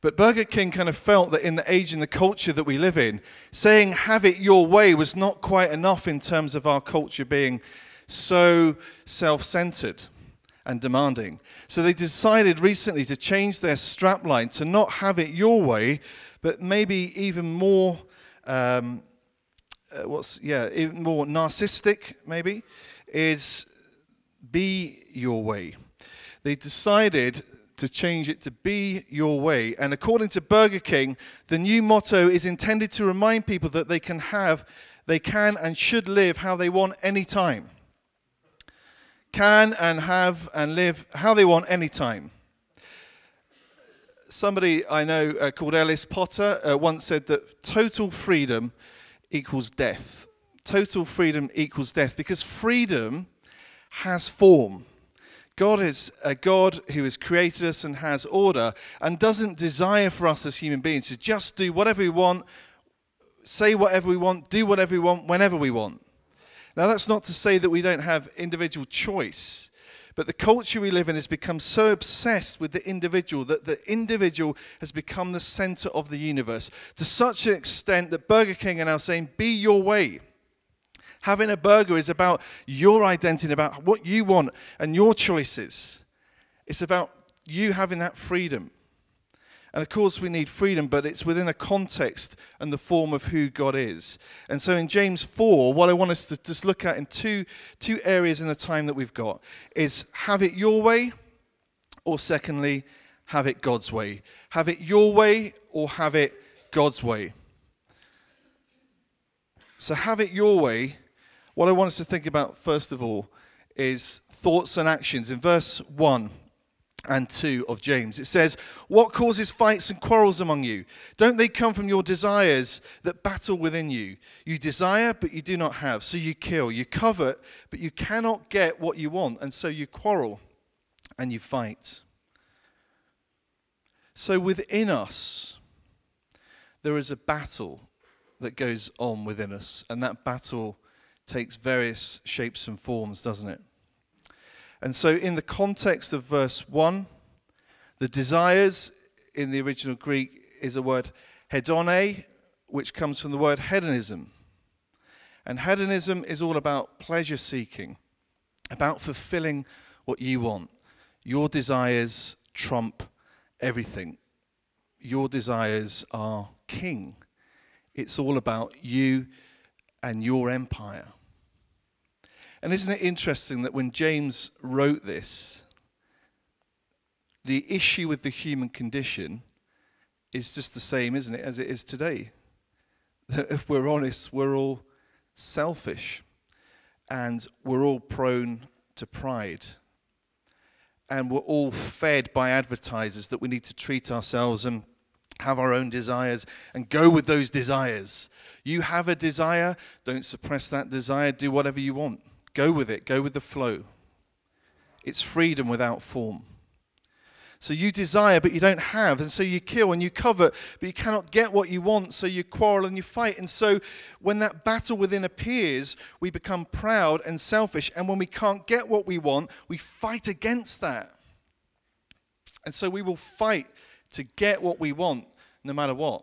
But Burger King kind of felt that in the age and the culture that we live in, saying have it your way was not quite enough in terms of our culture being so self-centered and demanding. So they decided recently to change their strapline to not have it your way, but maybe even more, even more narcissistic, maybe, is be your way. They decided to change it to be your way. And according to Burger King, the new motto is intended to remind people that they can and should live how they want anytime. Can and have and live how they want anytime. Somebody I know called Ellis Potter once said that total freedom equals death. Total freedom equals death because freedom has form. God is a God who has created us and has order and doesn't desire for us as human beings to just do whatever we want, say whatever we want, do whatever we want, whenever we want. Now, that's not to say that we don't have individual choice, but the culture we live in has become so obsessed with the individual that the individual has become the center of the universe to such an extent that Burger King are now saying, be your way. Having a burger is about your identity, about what you want and your choices. It's about you having that freedom. And of course we need freedom, but it's within a context and the form of who God is. And so in James 4, what I want us to just look at in two areas in the time that we've got is have it your way, or secondly, have it God's way. Have it your way or have it God's way. So have it your way. What I want us to think about first of all is thoughts and actions. In verse 1 and 2 of James, it says, what causes fights and quarrels among you? Don't they come from your desires that battle within you? You desire, but you do not have, so you kill. You covet, but you cannot get what you want, and so you quarrel and you fight. So within us, there is a battle that goes on within us, and that battle takes various shapes and forms, doesn't it? And so in the context of verse 1, the desires in the original Greek is a word hedone, which comes from the word hedonism. And hedonism is all about pleasure seeking, about fulfilling what you want. Your desires trump everything. Your desires are king. It's all about you and your empire. And isn't it interesting that when James wrote this, the issue with the human condition is just the same, isn't it, as it is today? That if we're honest, we're all selfish and we're all prone to pride. And we're all fed by advertisers that we need to treat ourselves and have our own desires and go with those desires. You have a desire, don't suppress that desire, do whatever you want. Go with it, go with the flow. It's freedom without form. So you desire, but you don't have, and so you kill and you covet, but you cannot get what you want, so you quarrel and you fight. And so when that battle within appears, we become proud and selfish, and when we can't get what we want, we fight against that. And so we will fight to get what we want, no matter what.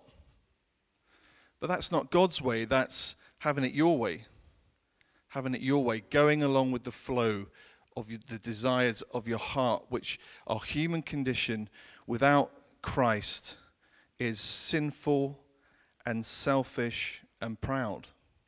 But that's not God's way, that's having it your way. Having it your way, going along with the flow of the desires of your heart, which our human condition without Christ is sinful and selfish and proud.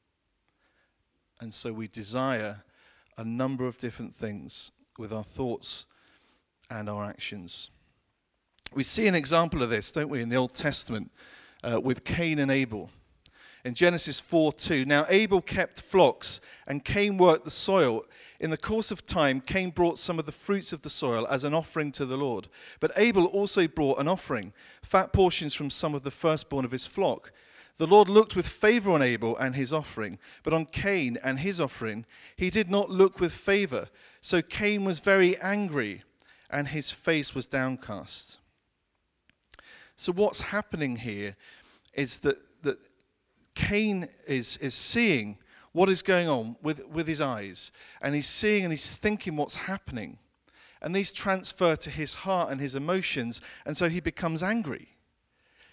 And so we desire a number of different things with our thoughts and our actions. We see an example of this, don't we, in the Old Testament with Cain and Abel. In Genesis 4:2, now Abel kept flocks and Cain worked the soil. In the course of time, Cain brought some of the fruits of the soil as an offering to the Lord. But Abel also brought an offering, fat portions from some of the firstborn of his flock. The Lord looked with favor on Abel and his offering, but on Cain and his offering he did not look with favor. So Cain was very angry and his face was downcast. So what's happening here is that Cain is seeing what is going on with his eyes. And he's seeing and he's thinking what's happening. And these transfer to his heart and his emotions. And so he becomes angry.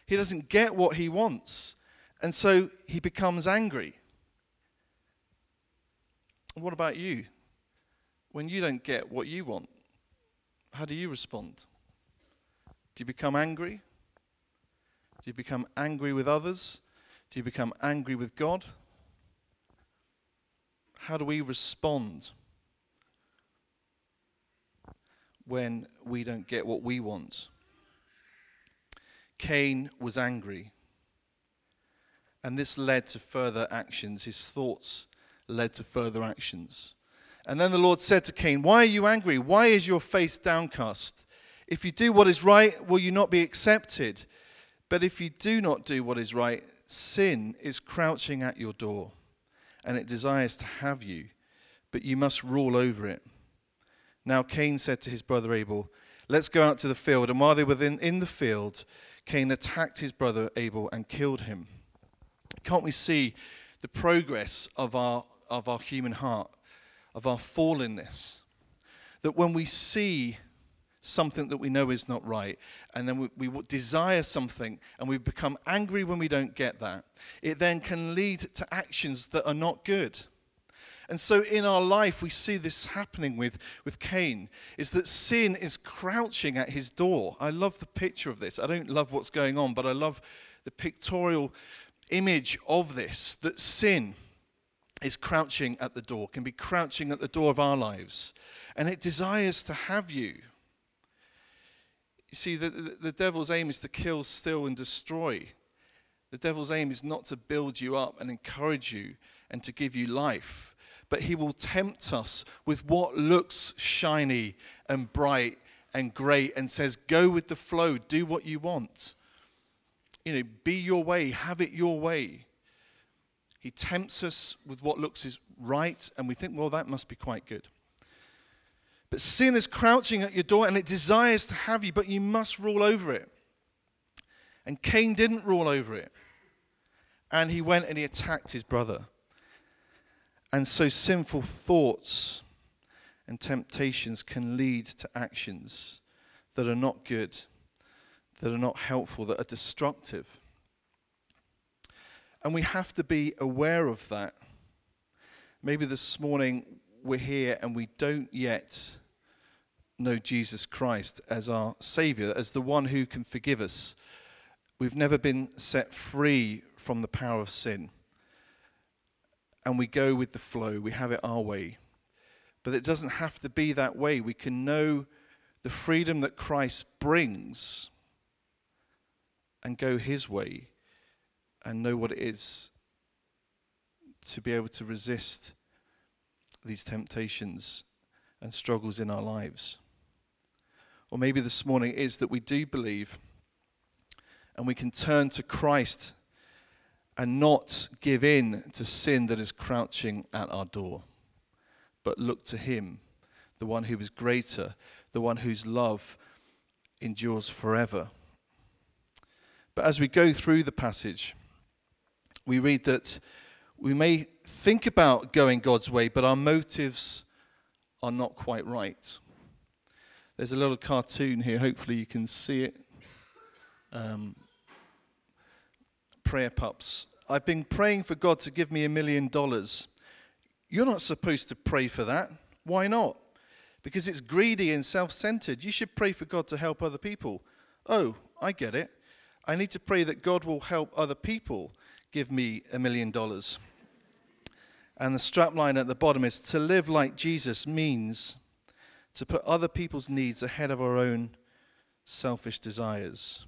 He doesn't get what he wants. And so he becomes angry. What about you? When you don't get what you want, how do you respond? Do you become angry? Do you become angry with others? Do you become angry with God? How do we respond when we don't get what we want? Cain was angry, and this led to further actions. His thoughts led to further actions. And then the Lord said to Cain, "Why are you angry? Why is your face downcast? If you do what is right, will you not be accepted? But if you do not do what is right, sin is crouching at your door, and it desires to have you, but you must rule over it." Now Cain said to his brother Abel, "Let's go out to the field." And while they were in the field, Cain attacked his brother Abel and killed him. Can't we see the progress of our human heart, of our fallenness? That when we see something that we know is not right, and then we desire something, and we become angry when we don't get that, it then can lead to actions that are not good. And so in our life, we see this happening with Cain, is that sin is crouching at his door. I love the picture of this. I don't love what's going on, but I love the pictorial image of this, that sin is crouching at the door, can be crouching at the door of our lives, and it desires to have you. You see, the devil's aim is to kill, steal, and destroy. The devil's aim is not to build you up and encourage you and to give you life, but he will tempt us with what looks shiny and bright and great and says, go with the flow, do what you want. You know, be your way, have it your way. He tempts us with what looks is right, and we think, well, that must be quite good. But sin is crouching at your door, and it desires to have you, but you must rule over it. And Cain didn't rule over it. And he went and he attacked his brother. And so sinful thoughts and temptations can lead to actions that are not good, that are not helpful, that are destructive. And we have to be aware of that. Maybe this morning we're here and we don't yet know Jesus Christ as our Savior, as the one who can forgive us. We've never been set free from the power of sin. And we go with the flow, we have it our way. But it doesn't have to be that way. We can know the freedom that Christ brings and go his way and know what it is to be able to resist these temptations and struggles in our lives. Or maybe this morning is that we do believe and we can turn to Christ and not give in to sin that is crouching at our door, but look to him, the one who is greater, the one whose love endures forever. But as we go through the passage, we read that we may think about going God's way, but our motives are not quite right. There's a little cartoon here, hopefully you can see it. Prayer pups. I've been praying for God to give me $1 million. You're not supposed to pray for that. Why not? Because it's greedy and self-centered. You should pray for God to help other people. Oh, I get it. I need to pray that God will help other people give me $1 million. And the strapline at the bottom is, to live like Jesus means to put other people's needs ahead of our own selfish desires.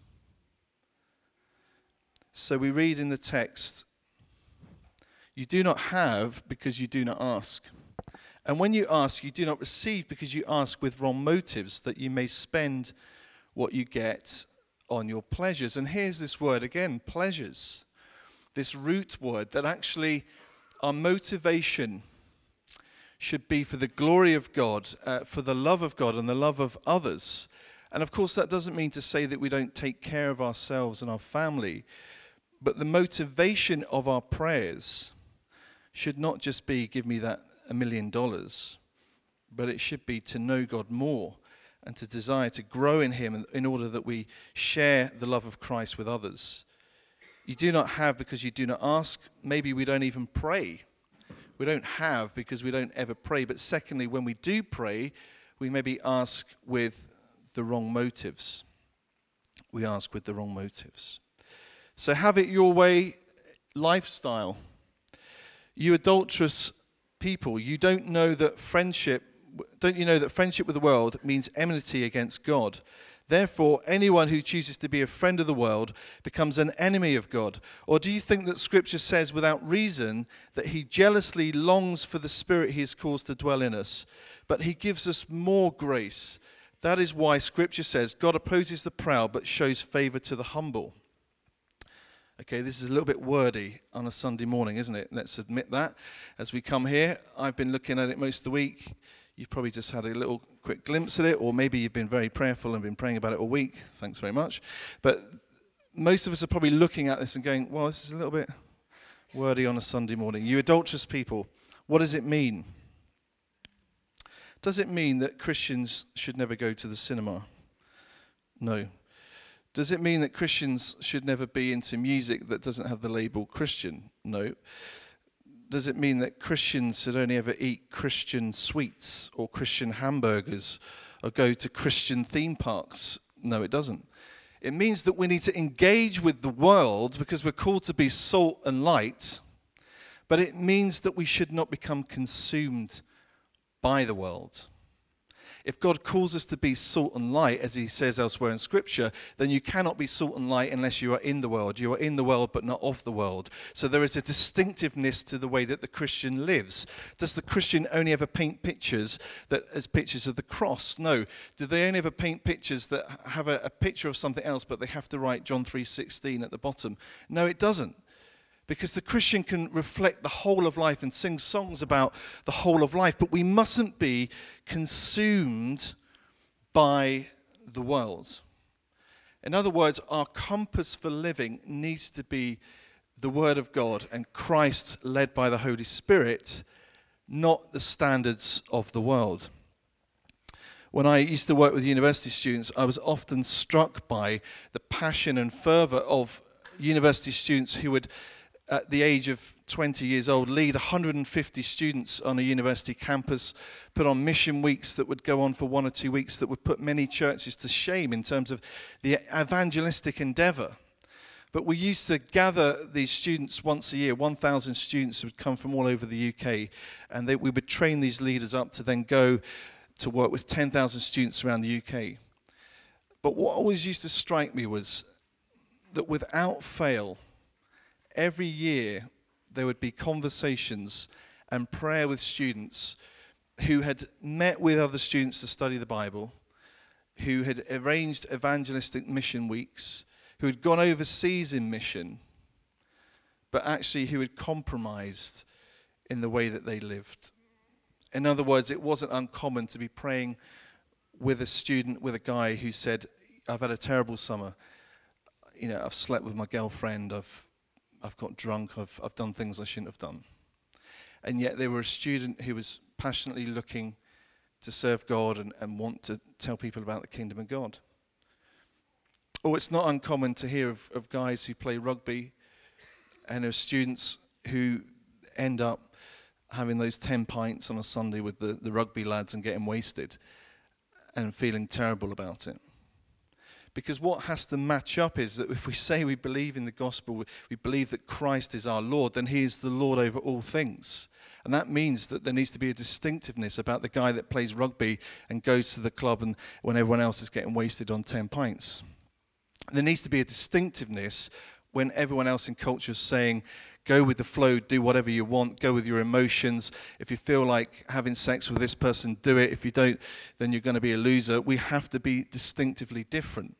So we read in the text, you do not have because you do not ask. And when you ask, you do not receive because you ask with wrong motives, that you may spend what you get on your pleasures. And here's this word again, pleasures. This root word that actually our motivation should be for the glory of God, for the love of God and the love of others. And of course that doesn't mean to say that we don't take care of ourselves and our family, but the motivation of our prayers should not just be, give me that $1 million, but it should be to know God more and to desire to grow in him in order that we share the love of Christ with others. You do not have because you do not ask. Maybe we don't even pray. We don't have because we don't ever pray. But secondly, when we do pray, we maybe ask with the wrong motives. We ask with the wrong motives. So have it your way lifestyle. You adulterous people, you don't know that friendship with the world means enmity against God? Therefore, anyone who chooses to be a friend of the world becomes an enemy of God. Or do you think that Scripture says without reason that he jealously longs for the Spirit he has caused to dwell in us, but he gives us more grace? That is why Scripture says God opposes the proud but shows favor to the humble. Okay, this is a little bit wordy on a Sunday morning, isn't it? Let's admit that. As we come here, I've been looking at it most of the week. You've probably just had a little quick glimpse at it, or maybe you've been very prayerful and been praying about it all week. Thanks very much. But most of us are probably looking at this and going, well, this is a little bit wordy on a Sunday morning. You adulterous people, what does it mean? Does it mean that Christians should never go to the cinema? No. Does it mean that Christians should never be into music that doesn't have the label Christian? No. Does it mean that Christians should only ever eat Christian sweets or Christian hamburgers or go to Christian theme parks? No, it doesn't. It means that we need to engage with the world because we're called to be salt and light, but it means that we should not become consumed by the world. If God calls us to be salt and light, as he says elsewhere in Scripture, then you cannot be salt and light unless you are in the world. You are in the world, but not of the world. So there is a distinctiveness to the way that the Christian lives. Does the Christian only ever paint pictures that as pictures of the cross? No. Do they only ever paint pictures that have a picture of something else, but they have to write John 3:16 at the bottom? No, it doesn't. Because the Christian can reflect the whole of life and sing songs about the whole of life, but we mustn't be consumed by the world. In other words, our compass for living needs to be the Word of God and Christ led by the Holy Spirit, not the standards of the world. When I used to work with university students, I was often struck by the passion and fervor of university students who would, at the age of 20 years old, lead 150 students on a university campus, put on mission weeks that would go on for 1 or 2 weeks that would put many churches to shame in terms of the evangelistic endeavor. But we used to gather these students once a year. 1,000 students would come from all over the UK, and we would train these leaders up to then go to work with 10,000 students around the UK. But what always used to strike me was that without fail, every year there would be conversations and prayer with students who had met with other students to study the Bible, who had arranged evangelistic mission weeks, who had gone overseas in mission, but actually who had compromised in the way that they lived. In other words, it wasn't uncommon to be praying with a student, with a guy who said, I've had a terrible summer. I've slept with my girlfriend, I've got drunk, I've done things I shouldn't have done. And yet they were a student who was passionately looking to serve God and want to tell people about the kingdom of God. Or it's not uncommon to hear of guys who play rugby and of students who end up having those 10 pints on a Sunday with the rugby lads and getting wasted and feeling terrible about it. Because what has to match up is that if we say we believe in the gospel, we believe that Christ is our Lord, then he is the Lord over all things. And that means that there needs to be a distinctiveness about the guy that plays rugby and goes to the club and when everyone else is getting wasted on 10 pints. There needs to be a distinctiveness when everyone else in culture is saying, go with the flow, do whatever you want, go with your emotions. If you feel like having sex with this person, do it. If you don't, then you're going to be a loser. We have to be distinctively different.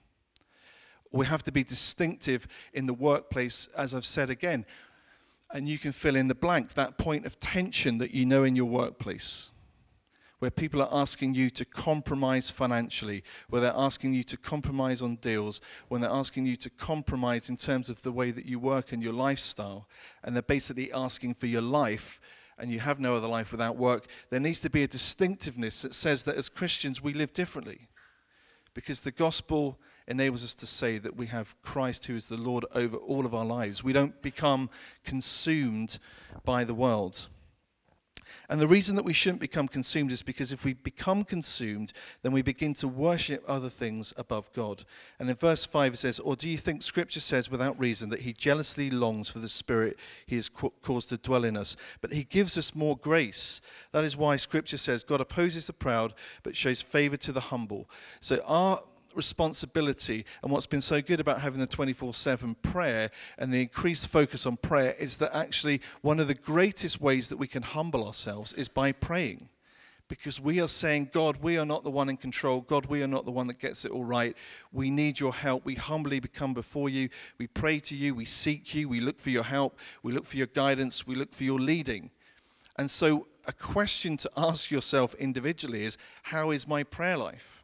We have to be distinctive in the workplace, as I've said again. And you can fill in the blank, that point of tension that you know in your workplace, where people are asking you to compromise financially, where they're asking you to compromise on deals, when they're asking you to compromise in terms of the way that you work and your lifestyle, and they're basically asking for your life and you have no other life without work, there needs to be a distinctiveness that says that as Christians we live differently. Because the gospel enables us to say that we have Christ who is the Lord over all of our lives. We don't become consumed by the world. And the reason that we shouldn't become consumed is because if we become consumed, then we begin to worship other things above God. And in verse 5 it says, or do you think Scripture says without reason that he jealously longs for the Spirit he has caused to dwell in us, but he gives us more grace? That is why Scripture says God opposes the proud, but shows favor to the humble. So our responsibility, and what's been so good about having the 24/7 prayer and the increased focus on prayer, is that actually one of the greatest ways that we can humble ourselves is by praying. Because we are saying, God, we are not the one in control. God, we are not the one that gets it all right. We need your help. We humbly come before you. We pray to you. We seek you. We look for your help. We look for your guidance. We look for your leading. And so a question to ask yourself individually is, how is my prayer life?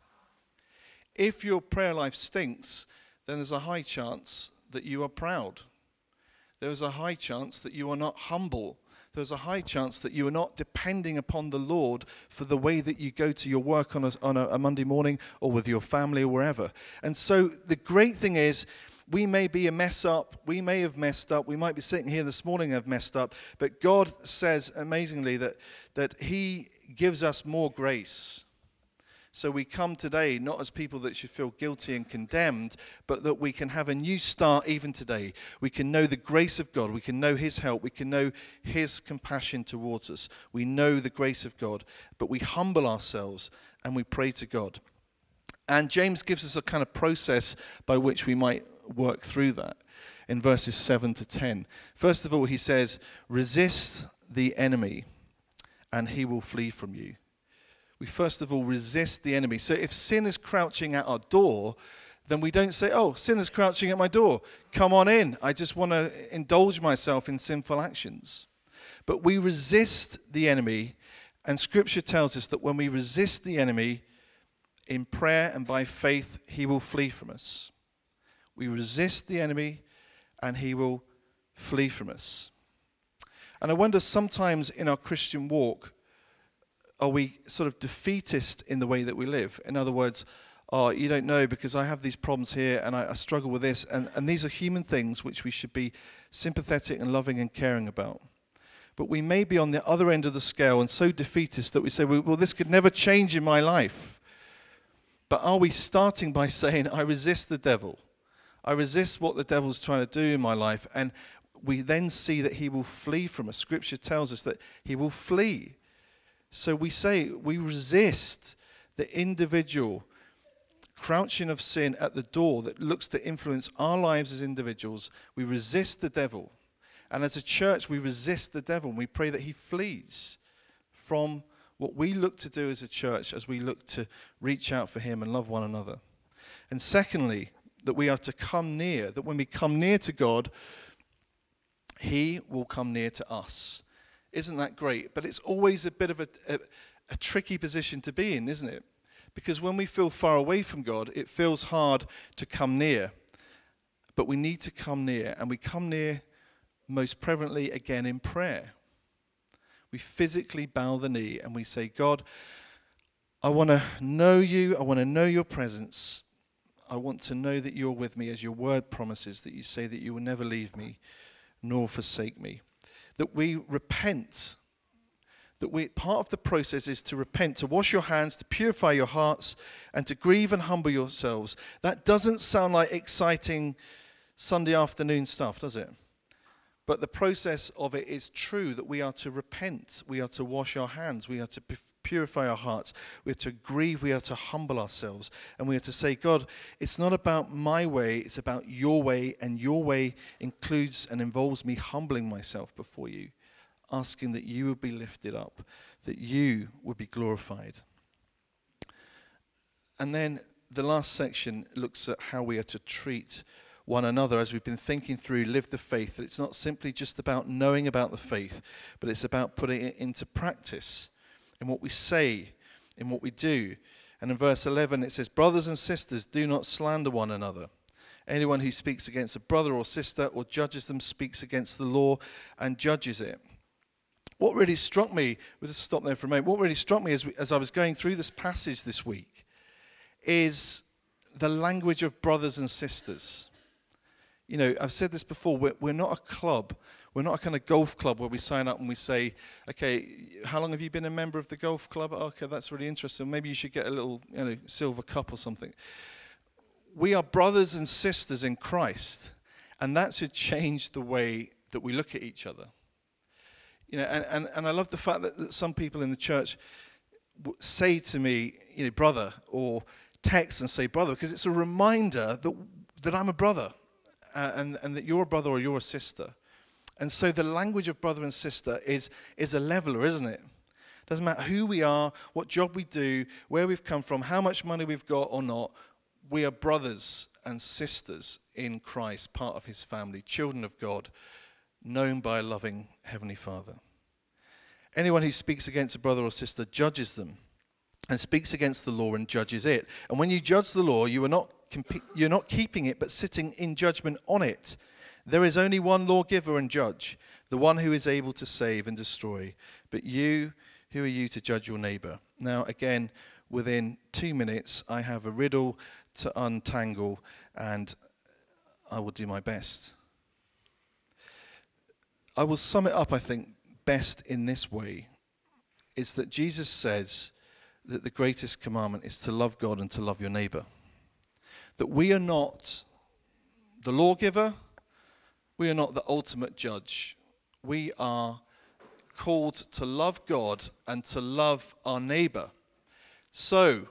If your prayer life stinks, then there's a high chance that you are proud. There's a high chance that you are not humble. There's a high chance that you are not depending upon the Lord for the way that you go to your work on a Monday morning or with your family or wherever. And so the great thing is, we may be a mess up. We may have messed up. We might be sitting here this morning and have messed up. But God says amazingly that he gives us more grace. So we come today not as people that should feel guilty and condemned, but that we can have a new start even today. We can know the grace of God. We can know his help. We can know his compassion towards us. We know the grace of God, but we humble ourselves and we pray to God. And James gives us a kind of process by which we might work through that in verses 7 to 10. First of all, he says, resist the enemy and he will flee from you. We first of all resist the enemy. So if sin is crouching at our door, then we don't say, oh, sin is crouching at my door. Come on in. I just want to indulge myself in sinful actions. But we resist the enemy, and Scripture tells us that when we resist the enemy in prayer and by faith, he will flee from us. We resist the enemy and he will flee from us. And I wonder sometimes in our Christian walk, are we sort of defeatist in the way that we live? In other words, oh, you don't know because I have these problems here and I struggle with this. And these are human things which we should be sympathetic and loving and caring about. But we may be on the other end of the scale and so defeatist that we say, well, this could never change in my life. But are we starting by saying, I resist the devil? I resist what the devil's trying to do in my life. And we then see that he will flee from us. Scripture tells us that he will flee. So we say we resist the individual crouching of sin at the door that looks to influence our lives as individuals. We resist the devil. And as a church, we resist the devil and we pray that he flees from what we look to do as a church as we look to reach out for him and love one another. And secondly, that we are to come near, that when we come near to God, he will come near to us. Isn't that great? But it's always a bit of a tricky position to be in, isn't it? Because when we feel far away from God, it feels hard to come near. But we need to come near, and we come near most prevalently again in prayer. We physically bow the knee and we say, God, I want to know you. I want to know your presence. I want to know that you're with me as your word promises, that you say that you will never leave me nor forsake me. That we repent, part of the process is to repent, to wash your hands, to purify your hearts, and to grieve and humble yourselves. That doesn't sound like exciting Sunday afternoon stuff, does it? But the process of it is true, that we are to repent, we are to wash our hands, we are to purify our hearts, we are to grieve, we are to humble ourselves, and we are to say, God, it's not about my way, it's about your way, and your way includes and involves me humbling myself before you, asking that you would be lifted up, that you would be glorified. And then the last section looks at how we are to treat one another as we've been thinking through Live the Faith, that it's not simply just about knowing about the faith, but it's about putting it into practice in what we say, in what we do. And in verse 11 it says, brothers and sisters, do not slander one another. Anyone who speaks against a brother or sister or judges them speaks against the law and judges it. what really struck me, we'll just stop there for a moment, what really struck me as I was going through this passage this week is the language of brothers and sisters. You know, I've said this before, we're not a club. We're not a kind of golf club where we sign up and we say, okay, how long have you been a member of the golf club? Okay, that's really interesting. Maybe you should get a little, silver cup or something. We are brothers and sisters in Christ, and that should change the way that we look at each other. You know, and I love the fact that some people in the church say to me, brother, or text and say brother, because it's a reminder that I'm a brother, and that you're a brother or you're a sister. And so the language of brother and sister is a leveler, isn't it? Doesn't matter who we are, what job we do, where we've come from, how much money we've got or not. We are brothers and sisters in Christ, part of his family, children of God, known by a loving Heavenly Father. Anyone who speaks against a brother or sister judges them and speaks against the law and judges it. And when you judge the law, you're not keeping it, but sitting in judgment on it. There is only one lawgiver and judge, the one who is able to save and destroy. But you, who are you to judge your neighbor? Now, again, within 2 minutes, I have a riddle to untangle, and I will do my best. I will sum it up, I think, best in this way. It's that Jesus says that the greatest commandment is to love God and to love your neighbor. That we are not the lawgiver, we are not the ultimate judge. We are called to love God and to love our neighbor. So,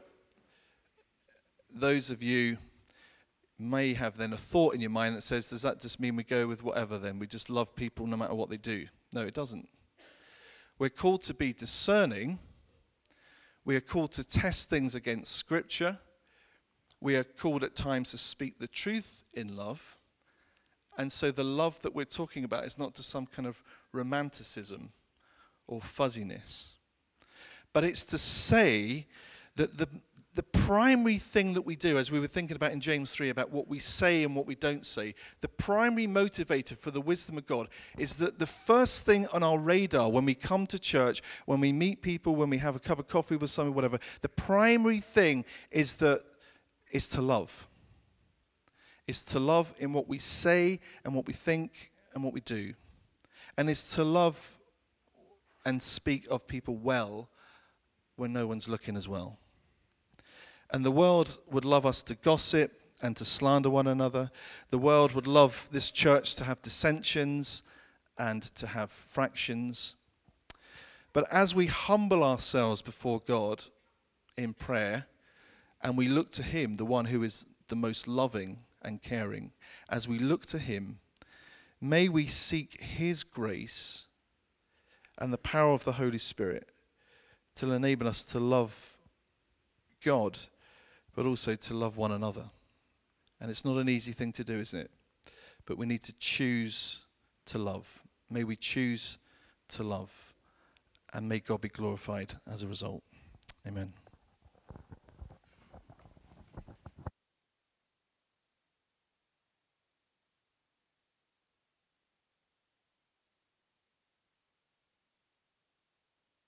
those of you may have then a thought in your mind that says, does that just mean we go with whatever then? We just love people no matter what they do? No, it doesn't. We're called to be discerning. We are called to test things against Scripture. We are called at times to speak the truth in love. And so the love that we're talking about is not just some kind of romanticism or fuzziness. But it's to say that the primary thing that we do, as we were thinking about in James 3, about what we say and what we don't say, the primary motivator for the wisdom of God is that the first thing on our radar when we come to church, when we meet people, when we have a cup of coffee with someone, whatever, the primary thing is to love. Is to love in what we say and what we think and what we do. And is to love and speak of people well when no one's looking as well. And the world would love us to gossip and to slander one another. The world would love this church to have dissensions and to have fractions. But as we humble ourselves before God in prayer, and we look to him, the one who is the most loving and caring, as we look to him, may we seek his grace and the power of the Holy Spirit to enable us to love God, but also to love one another. And it's not an easy thing to do, isn't it? But we need to choose to love. May we choose to love, and may God be glorified as a result. Amen.